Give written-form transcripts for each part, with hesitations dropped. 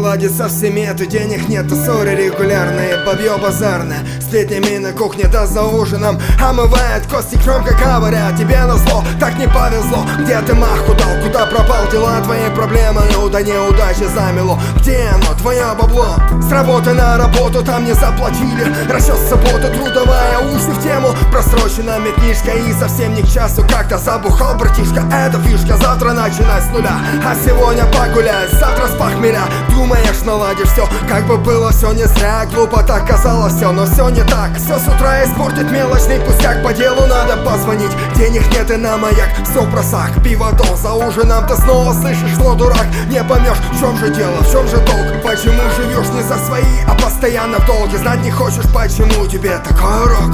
ладит со всеми, это денег нет, а ссоры регулярные, бабье базарное, сплетнями на кухне да за ужином омывает кости громко говоря, тебе назло, так не повезло. Где ты маху дал, куда пропал, дела твои проблемы, ну да неудачи замело. Где оно, твое бабло? С работы на работу там не заплатили, расчет в субботу, трудовая, уши в тему, просроченными книжка и совсем не к часу. Как-то забухал братишка, это фишка, завтра начинать с нуля, а сегодня погулять, завтра с похмелья. Думаешь, наладишь все, как бы было все не зря, глупо так казалось все, но все не так. Все с утра испортит мелочный пустяк, по делу надо позвонить, денег нет и на маяк, все в просак, пиво дол, за ужином ты снова слышишь, что дурак, не поймешь, в чем же дело, в чем же долг, почему живешь не за свои, а постоянно в долге, знать не хочешь, почему тебе такой урок.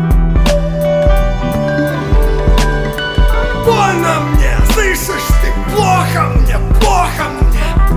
Больно мне, слышишь ты, плохо мне, плохо мне.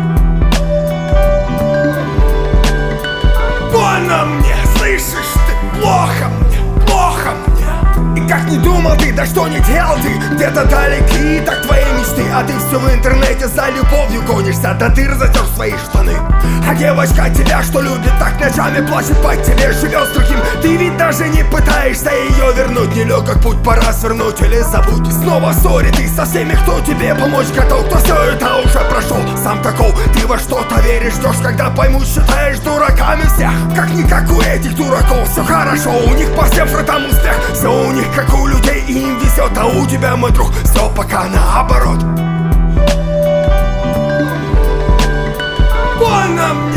Больно мне, слышишь ты, плохо мне, плохо мне. И как не думал ты, да что не делал ты, где-то далеки, так твои мечты, а ты все в интернете за любовью гонишься, да ты разотер свои штаны. А девочка тебя, что любит, так ночами плачет по тебе, живет с другим, ты ведь даже не пытаешься ее вернуть. Нелегок путь, пора свернуть или забудь. Снова ссори ты со всеми, кто тебе помочь готов, кто все это уже прошел, сам таков. Ты во что-то веришь, ждешь, когда поймут, считаешь дураками всех. Как у этих дураков, все хорошо, у них по всем фронтам успех, все у них как у людей, и им везет, а у тебя, мой друг, все пока наоборот. Больно мне.